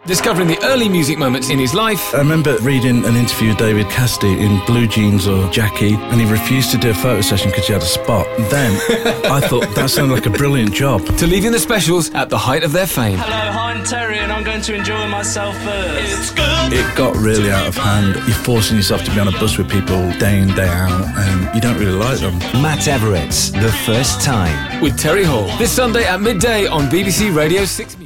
discovering the early music moments in his life. I remember reading an interview with David Cassidy in Blue Jeans or Jackie, and he refused to do a photo session because he had a spot. Then I thought that sounded like a brilliant job. To leaving the Specials at the height of their fame. Hello, hi, I'm Terry and I'm going to enjoy myself first. It's good. It got really out of hand. You're forcing yourself to be on a bus with people day in, day out, and you don't really like them. Matt Everett's The First Time. With Terry Hall. This Sunday at midday on BBC Radio 6 Music.